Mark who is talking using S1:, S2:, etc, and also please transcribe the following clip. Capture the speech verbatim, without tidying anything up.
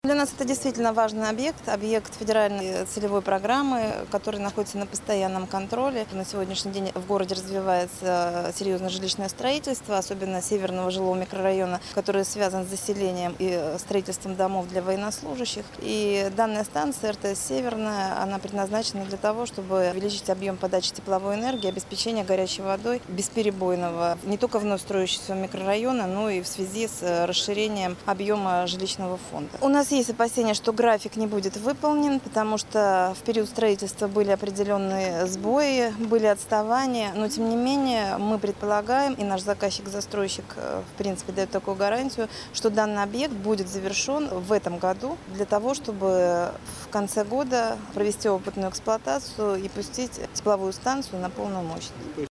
S1: Для нас это действительно важный объект, объект федеральной целевой программы, который находится на постоянном контроле. На сегодняшний день в городе развивается серьезное жилищное строительство, особенно северного жилого микрорайона, который связан с заселением и строительством домов для военнослужащих. И данная станция эр тэ эс «Северная», она предназначена для того, чтобы увеличить объем подачи тепловой энергии, обеспечения горячей водой бесперебойного не только вновь строящегося микрорайона, но и в связи с расширением объема жилищного фонда. У нас есть опасения, что график не будет выполнен, потому что в период строительства были определенные сбои, были отставания, но тем не менее мы предполагаем, и наш заказчик-застройщик в принципе дает такую гарантию, что данный объект будет завершен в этом году для того, чтобы в конце года провести опытную эксплуатацию и пустить тепловую станцию на полную мощность.